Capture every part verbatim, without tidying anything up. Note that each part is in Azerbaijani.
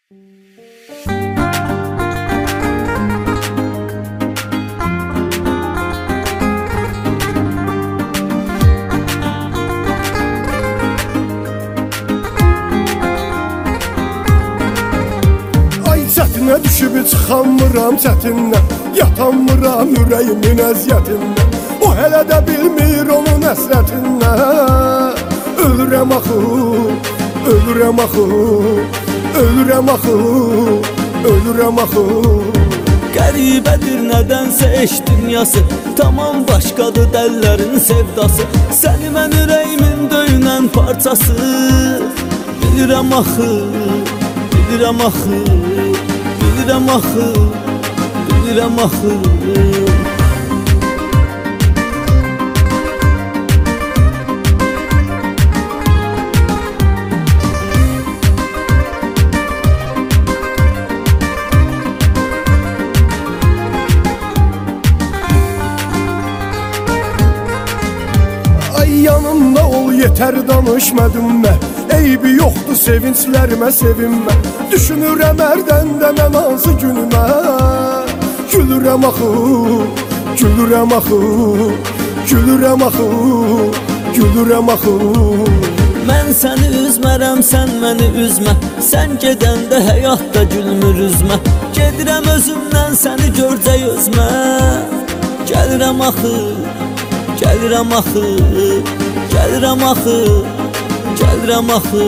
Çətinə düşüb çıxamıram çətindən, yatamıram ürəyimin əziyyətindən. O hələ də bilmir onun əsrətindən. Ölürəm axı, ölürəm axı, ölürəm axı, ölürəm axı. Qəribədir nədənsə eş dünyası, tamam başqadır dəllərin sevdası. Səni mən ürəyimin döyünən parçası. Bilirəm axı, bilirəm axı, bilirəm axı, bilirəm axı. Ay yanımda ol yeter danışmadım mən. Eybi yoxdur sevinclərimə sevinmə. Düşünürəm hərdən də mən hansı günümə. Gülürəm axı, gülürəm axı, gülürəm axı, gülürəm axı. Mən səni üzmərəm, sən məni üzmə. Sən gedəndə həyatda gülmür üzmə. Gedirəm özümdən səni görcək özmə. Gəlirəm axı, gəlirəm axı, gəlirəm axı, gəlirəm axı.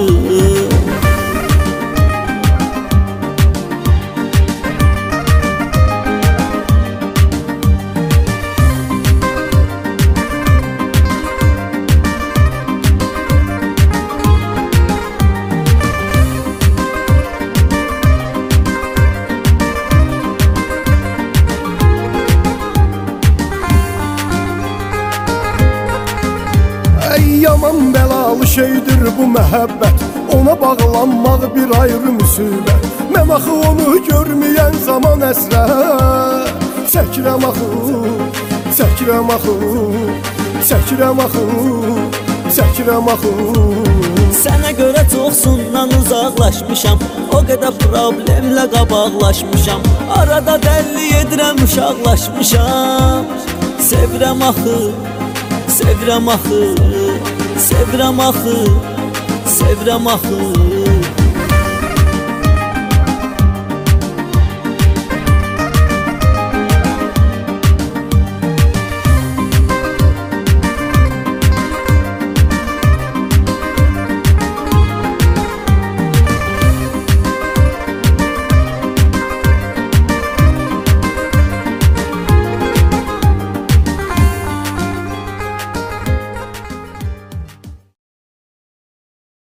Yaman bəlalı şeydir bu məhəbbət, ona bağlanmaq bir ayrı müsibət. Mən axı onu görməyən zaman əsrət. Çəkirəm axı, çəkirəm axı, çəkirəm axı, çəkirəm axı. Sənə görə çoxsundan uzaqlaşmışam, o qədər problemlə qabaqlaşmışam. Arada dəlli edirəm, uşaqlaşmışam. Sevirəm axı, sevirəm axı, sevirəm axı, sevirəm axı.